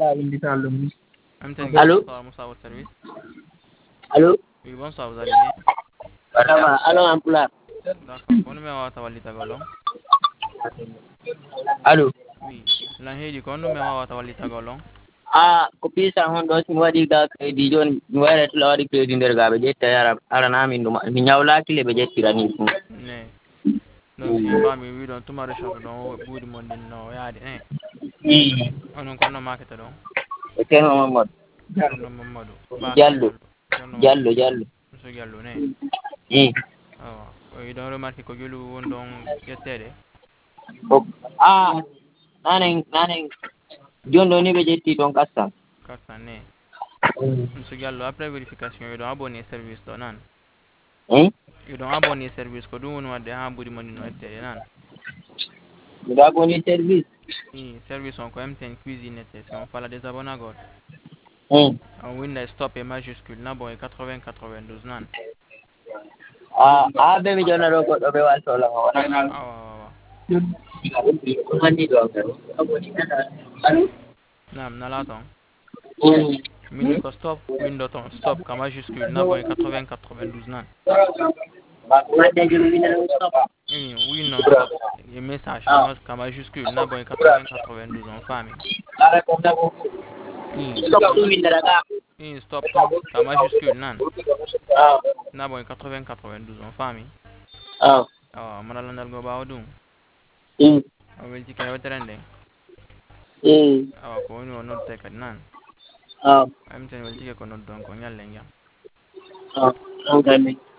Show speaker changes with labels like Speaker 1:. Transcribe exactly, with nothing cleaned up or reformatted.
Speaker 1: para inviter l'homme.
Speaker 2: Allô? Bonsoir, votre service.
Speaker 1: Allô?
Speaker 2: Oui, bonsoir, vous allez bien?
Speaker 1: Ça va, allô, en plat.
Speaker 2: D'accord. Kon numéro wata wallita golong?
Speaker 1: Allô?
Speaker 2: Oui. Lan heedi kon numéro wata wallita golong?
Speaker 1: Ah, ko pisa hon ɗo somi waɗi ga kaydi joni mi wayrat la waɗi kaydi nder ga ɓe ƴetta yara arana min ɗum mi ñawlakile ɓe ƴettirani ɗum.
Speaker 2: Ne. Donc si fami wi ɗon tuma recherche ɗon ɓuuɗi mon ɗin no yaade ne? Onon kon no makete ɗon?
Speaker 1: E ceerno Mamadou.
Speaker 2: Ceerno Mamadou. Ba
Speaker 1: Diallo.
Speaker 2: Ceerno Mamadou.
Speaker 1: Diallo Diallo.
Speaker 2: Monsieur Diallo ne?
Speaker 1: i
Speaker 2: Awa. O yiɗon remarque ko jolu won ɗon ƴettede?
Speaker 1: o ah nanen nanen joni ɗo ni ɓe ƴetti toon kastam.
Speaker 2: Kastan ne? Monsieur Diallo, après vérification yiɗon abonné service ɗo nan? Yiɗon abonné service ko ɗum woni wadde ha ɓuuɗi mon ɗin no ƴettede nan?
Speaker 1: Miɗo abonné service.
Speaker 2: I service on ko M T N cuisine ete si on fala désabonnagol.
Speaker 1: Mm.
Speaker 2: On winda stop e majuscule na bon e quatre-vingts quatre-vingt-douze nan?
Speaker 1: Ah, ah ɓe mi jonna ɗo goɗɗo ɓe waltola o wona.
Speaker 2: Awa awa.
Speaker 1: Hanni ɗo allo?
Speaker 2: Nam nala ton?
Speaker 1: Mm.
Speaker 2: Mini ko stop window ton stop ka majuscule na bon e quatre-vingts quatre-vingt-douze nan? I window stop e message ka majuscule na bon e quatre-vingts quatre-vingt-douze on fami? I
Speaker 1: Stop ɗum windata ka.
Speaker 2: I stop ton ka majuscule nan? Na bon e quatre-vingts quatre-vingt-douze on fami?
Speaker 1: Ah.
Speaker 2: Awa mona landal go ɓawo ɗum?
Speaker 1: Mm.
Speaker 2: O welti ka yewtere nden?
Speaker 1: Mm.
Speaker 2: Awa ko woni o noddete kadi nan?
Speaker 1: Ah.
Speaker 2: M T N weltike ko noddon ko ñalle jam.
Speaker 1: Ah, on kay